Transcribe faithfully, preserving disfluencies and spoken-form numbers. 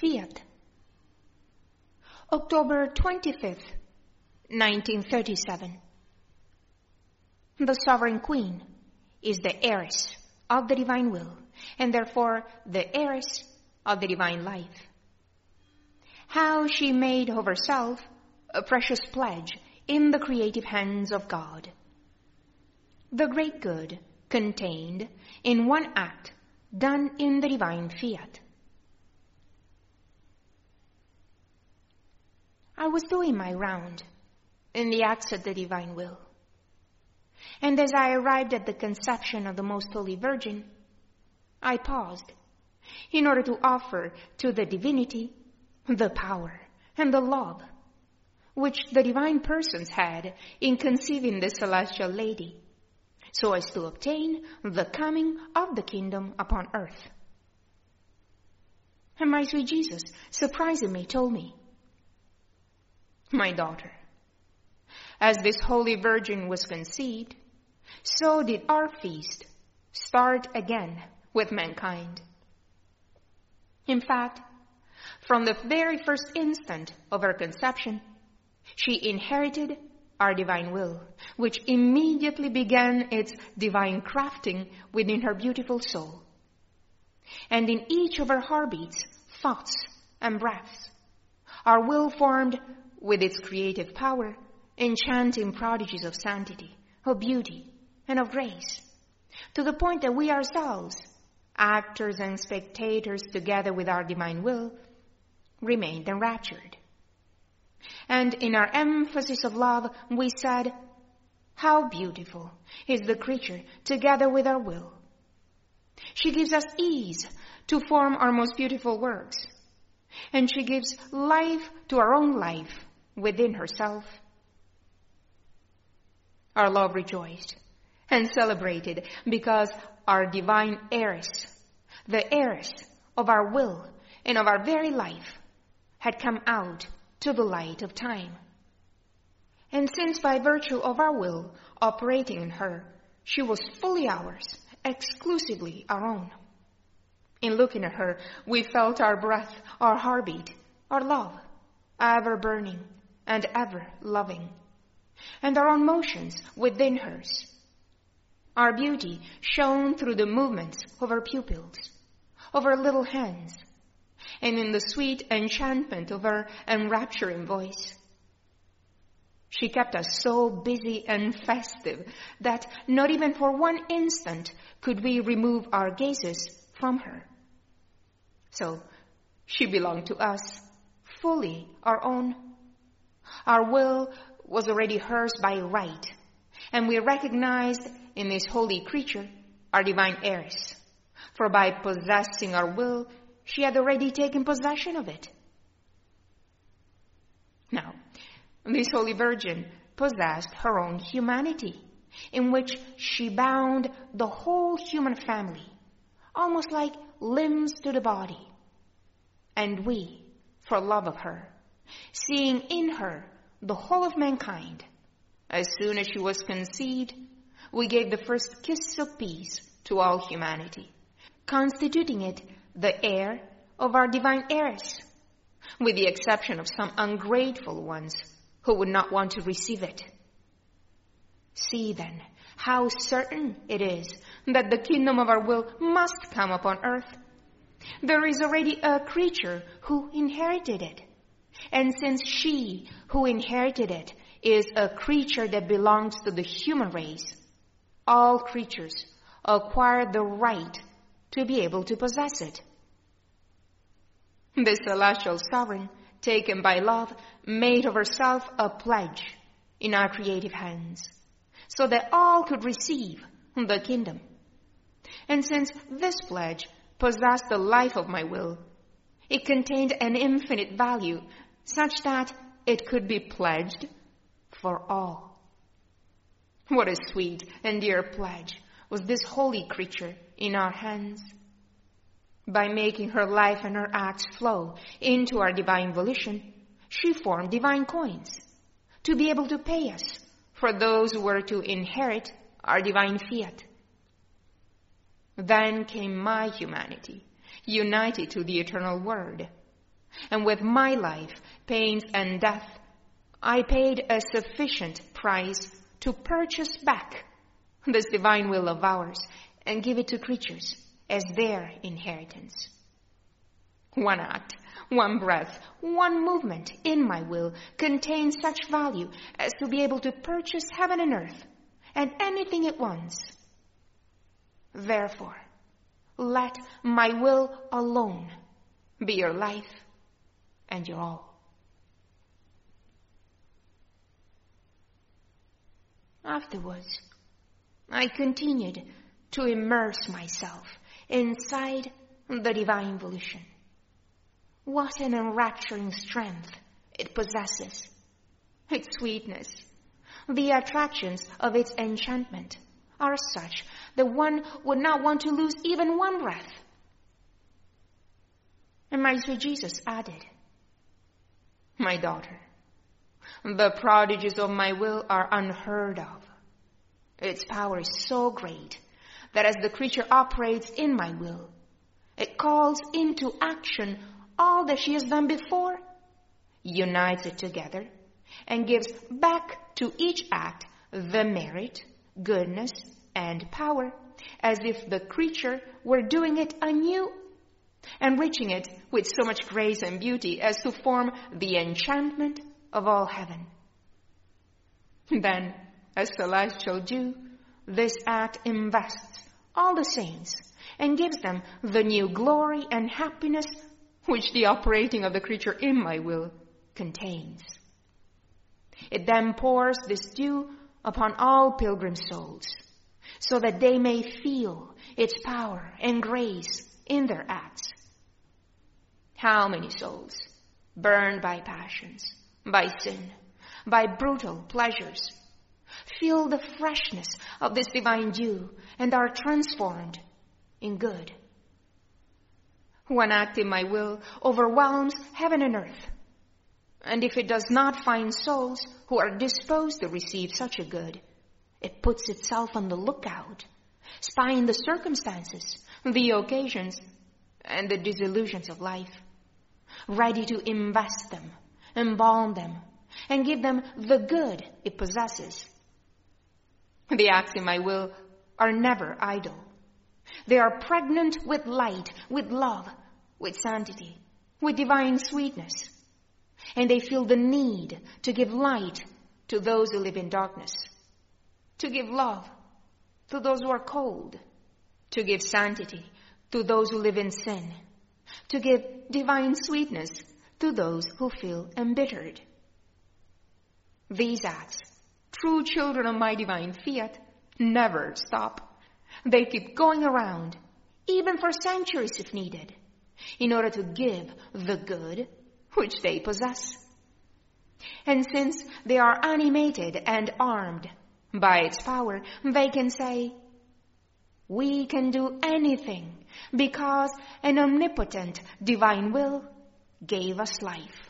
fiat. October twenty-fifth, nineteen thirty-seven. The Sovereign Queen is the heiress of the divine will, and therefore the heiress of the divine life. How she made of herself a precious pledge in the creative hands of God. The great good contained in one act done in the divine fiat. I was doing my round in the acts of the divine will, and as I arrived at the conception of the Most Holy Virgin, I paused in order to offer to the divinity the power and the love which the divine persons had in conceiving the celestial lady, so as to obtain the coming of the kingdom upon earth. And my sweet Jesus, surprisingly, told me, "My daughter, as this Holy Virgin was conceived, so did our feast start again with mankind. In fact, from the very first instant of her conception, she inherited our divine will, which immediately began its divine crafting within her beautiful soul. And in each of her heartbeats, thoughts, and breaths, our will formed with its creative power enchanting prodigies of sanctity, of beauty, and of grace, to the point that we ourselves, actors and spectators together with our divine will, remained enraptured. And in our emphasis of love, we said, 'How beautiful is the creature together with our will. She gives us ease to form our most beautiful works, and she gives life to our own life within herself.' Our love rejoiced and celebrated because our divine heiress, the heiress of our will and of our very life, had come out to the light of time. And since by virtue of our will operating in her, she was fully ours, exclusively our own. In looking at her, we felt our breath, our heartbeat, our love, ever burning and ever loving, and our own motions within hers. Our beauty shone through the movements of her pupils, of her little hands, and in the sweet enchantment of her enrapturing voice. She kept us so busy and festive that not even for one instant could we remove our gazes from her. So she belonged to us, fully our own. Our will was already hers by right, and we recognized in this holy creature our divine heiress, for by possessing our will, she had already taken possession of it. Now, this Holy Virgin possessed her own humanity, in which she bound the whole human family, almost like limbs to the body. And we, for love of her, seeing in her the whole of mankind, as soon as she was conceived, we gave the first kiss of peace to all humanity, constituting it the heir of our divine heiress, with the exception of some ungrateful ones who would not want to receive it. See then how certain it is that the kingdom of our will must come upon earth. There is already a creature who inherited it, and since she who inherited it is a creature that belongs to the human race, all creatures acquire the right to be able to possess it. The celestial sovereign, taken by love, made of herself a pledge in our creative hands, so that all could receive the kingdom. And since this pledge possessed the life of my will, it contained an infinite value, such that it could be pledged for all. What a sweet and dear pledge was this holy creature in our hands. By making her life and her acts flow into our divine volition, she formed divine coins to be able to pay us for those who were to inherit our divine fiat. Then came my humanity, united to the eternal Word, and with my life, pains, and death, I paid a sufficient price to purchase back this divine will of ours and give it to creatures as their inheritance. One act, one breath, one movement in my will contains such value as to be able to purchase heaven and earth and anything it wants. Therefore, let my will alone be your life and your all. Afterwards, I continued to immerse myself inside the divine volition. What an enrapturing strength it possesses, its sweetness. The attractions of its enchantment are such that one would not want to lose even one breath. And my sweet Jesus added, "My daughter, the prodigies of my will are unheard of. Its power is so great that as the creature operates in my will, it calls into action all that she has done before, unites it together, and gives back to each act the merit, goodness, and power, as if the creature were doing it anew, enriching it with so much grace and beauty as to form the enchantment of all heaven. Then, as celestial dew, this act invests all the saints and gives them the new glory and happiness which the operating of the creature in my will contains. It then pours this dew upon all pilgrim souls, so that they may feel its power and grace in their acts. How many souls, burned by passions, by sin, by brutal pleasures, feel the freshness of this divine dew and are transformed in good. One act in my will overwhelms heaven and earth. And if it does not find souls who are disposed to receive such a good, it puts itself on the lookout, spying the circumstances, the occasions, and the disillusions of life, ready to invest them, embalm them, and give them the good it possesses. The acts in my will are never idle. They are pregnant with light, with love, with sanctity, with divine sweetness. And they feel the need to give light to those who live in darkness, to give love to those who are cold, to give sanctity to those who live in sin, to give divine sweetness to those who feel embittered. These acts, true children of my divine fiat, never stop. They keep going around, even for centuries if needed, in order to give the good which they possess. And since they are animated and armed by its power, they can say, "We can do anything because an omnipotent divine will gave us life."